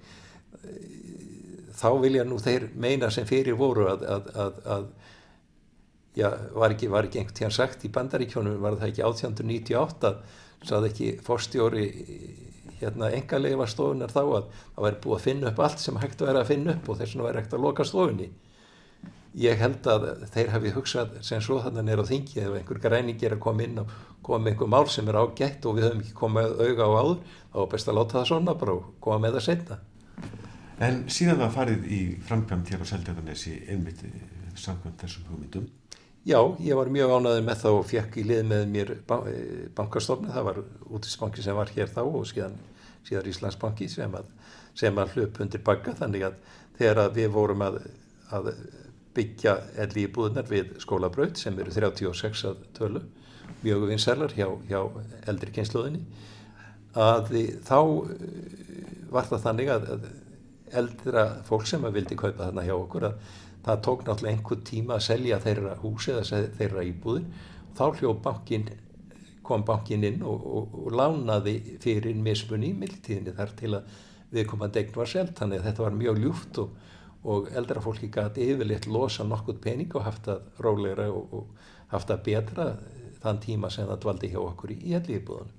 Speaker 2: þá vilja nú þeir meina sem fyrir voru að, að, að, að já, var ekki, var ekki einhvern tíðan sagt í Bandaríkjónum, var það ekki átján hundruð níutíu og átta, sagði ekki forstjóri hérna einkaleyfastofunnar þá að það væri búið að finna upp allt sem hægt væri að finna upp og þess vegna væri hægt að loka stofunni. Ég held að þeir hafi hugsað sem svo þarna nýr á þingi ef einhver græningi er að koma inn og koma með einhver mál sem er ágætt og við höfum ekki komið auga á áður, þá er best að láta það svona bara og koma með það seinna.
Speaker 1: En síðan var farið í framkvæmd hér á Seltjarnarnesi einmitt samkvæmt þessum hugmyndum.
Speaker 2: Já, ég var mjög ánægður með það og fekk í lið með mér bankastofni, það var Útvegsbanki sem var hér þá og síðan, síðan Íslandsbanki sem að, sem að hlup undir bagga, þannig að þegar að við vorum að, að byggja elli íbúðunar við skólabraut sem eru þrjátíu og sex að tölu, mjög vinsælar hjá, hjá eldri kynslóðinni, að þá var það þannig að, að eldra fólk sem að vildi kaupa þarna hjá okkur að það tók náttúrulega einhvern tíma að selja þeirra húsi eða þeirra íbúðir og þá hljóð bankin, kom bankin inn og, og, og lánaði fyrir mismunni í millitíðinni þar til að viðkomandi eign var selt, þannig að þetta var mjög ljúft og, og eldra fólki gat yfirleitt losa nokkuð pening og haft það rólegra og, og haft það betra þann tíma sem það dvaldi hjá okkur í elliíbúðunum.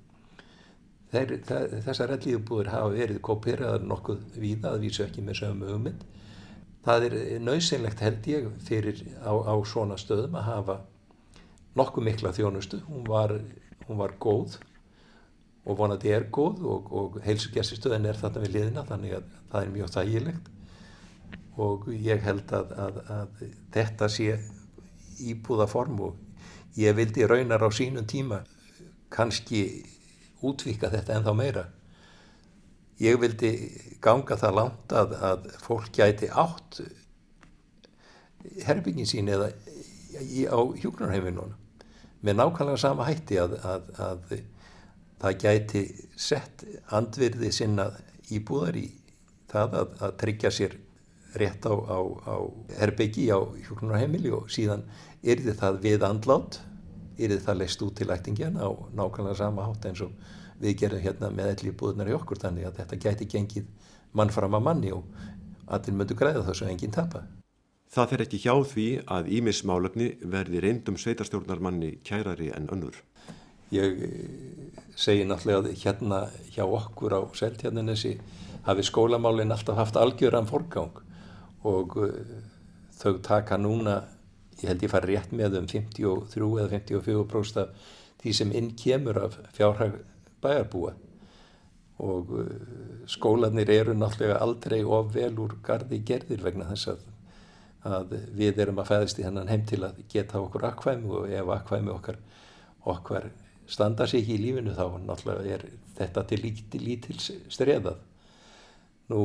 Speaker 2: Þessar elliíbúðir hafa verið kóperaðar nokkuð víða, að vísu ekki með sömu hugmynd. Það er nauðsynlegt held ég fyrir á, á svona stöðum að hafa nokkuð mikla þjónustu. Hún var, hún var góð og vonandi er góð og, og heilsugæslustöðin er þarna við hliðina þannig að það er mjög þægilegt og ég held að, að, að þetta sé íbúðaform og ég vildi raunar á sínum tíma kannski útvíkka þetta ennþá meira. Ég vildi ganga það langt að, að fólk gæti átt herbyggin sín eða í, á hjúkrunarheimilunum með nákvæmlega sama hætti að, að, að það gæti sett andvirði sinna íbúðar í það að, að tryggja sér rétt á, á, á herbyggi á hjúkrunarheimili og síðan yrði það við andlát, yrði það leyst út til ættingjan á nákvæmlega sama hátt eins og við gerum hérna með elli íbúðunar í okkur, þannig að þetta gæti gengið mann fram að manni og allir myndu græða það svo enginn tapa.
Speaker 1: Það fer ekki hjá því að ýmis málefni verði reyndum sveitarstjórnarmanni kærari en önnur.
Speaker 2: Ég segi náttúrulega að hérna hjá okkur á Seltjarnarnesi hafi skólamálin alltaf haft algjöran forgang og þau taka núna, ég held ég fari rétt með um fimmtíu og þrjú eða fimmtíu og fjögur prósent af því sem inn kemur af fjárhag bæjarbúa og skólanir eru náttúrulega aldrei of vel úr garði gerðir vegna þess að að við erum að fæðast í hennan heim til að geta okkur akkvæmi og ef akkvæmi okkar, okkar standa sig ekki í lífinu þá náttúrulega er þetta til lítil, lítils streðað. Nú,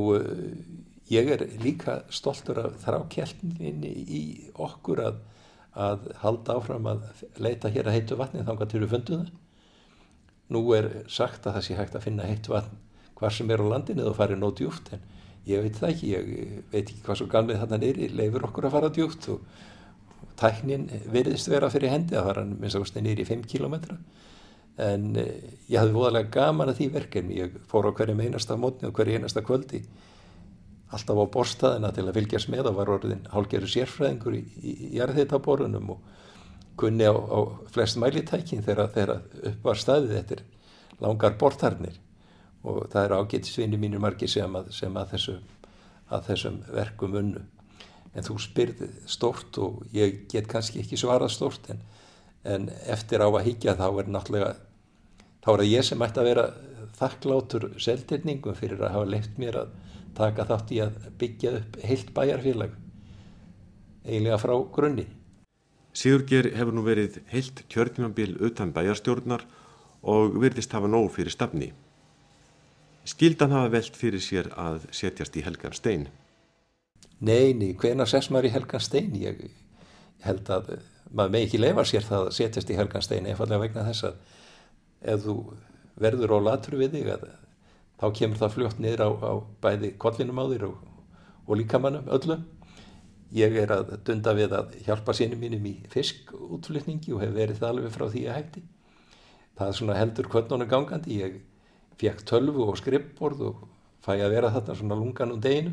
Speaker 2: ég er líka stoltur af þrákelkninni í okkur að, að halda áfram að leita hér að heitu vatni þangað til við fundum það. Nú er sagt að það sé hægt að finna heitt vatn hvar sem er á landinu og farið nóg djúpt en ég veit það ekki, ég veit ekki hvað svo gamlið þarna neyri, leifur okkur að fara djúpt og, og tæknin virðist vera fyrir hendi að fara minnst ástu neyri í fimm kílómetra en eh, ég hafði voðalega gaman að því verkefni, ég fór á hverjum einasta mótni og hverju einasta kvöldi alltaf á borstaðina til að fylgjast með og var orðin hálfgerður sérfræðingur í, í, í jarðhitaborunum og kunni á, á flest mælitækin þegar, þegar upp var staðið eftir langar bortarnir og það eru ágætisvinir mínir margir sem að, sem að, þessu, að þessum verkum unnu. En þú spyrði stórt og ég get kannski ekki svarað stórt en, en eftir á að hyggja þá er náttúrulega, þá er það ég sem ætti að vera þakklátur Seltirningum fyrir að hafa leyft mér að taka þátt í að byggja upp heilt bæjarfélag, eiginlega frá grunni.
Speaker 1: Sigurgeir hefur nú verið heilt kjörtímabil utan bæjarstjórnar og virðist hafa nóg fyrir stafni. Skyldan hafa velt fyrir sér að setjast í helgan stein.
Speaker 2: Nei, nei, hvenær sest maður í helgan stein? Ég held að maður megi ekki leyfa sér það að setjast í helgan stein einfallega vegna þess að ef þú verður á latur við þig að þá kemur það fljótt niður á, á bæði kollinum á þér og, og líkamannum öllu. Ég er að dunda við að hjálpa sinni mínum í fiskútflutningi og hef verið það alveg frá því að hætti. Það er svona heldur kvöldnónu gangandi. Ég fékk tölvu og skrifborð og fæ að vera þarna svona lungan um deginu.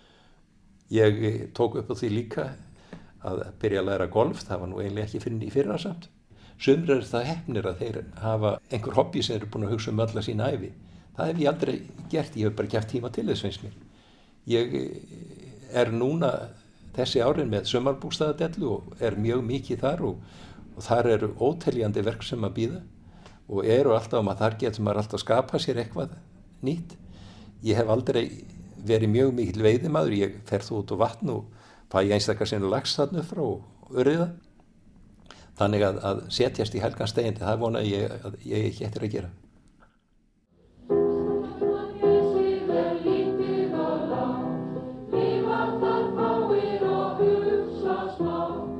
Speaker 2: Ég tók upp á því líka að byrja að læra golf, það var nú eiginlega ekki fyrir í fyrra samt. Sumir er það heppnir að þeir hafa einhver hobby sem eru búin að hugsa um alla sína ævi. Það hef ég aldrei gert, ég hef bara gert tíma til þess finnst mér. Ég er núna þessi árin með sumarbústaðadellu og er mjög mikið þar og, og þar eru óteljandi verk sem að bíða og eru alltaf um að þar getur maður alltaf að skapa sér eitthvað nýtt. Ég hef aldrei verið mjög mikil veiðimaður, ég fer þú út á vatn og fæ ég einstakar sinni lax þarna upp frá og urriða. Þannig að, að setjast í helgan stein, það vona ég að ég ekki eftir að gera.
Speaker 5: Smá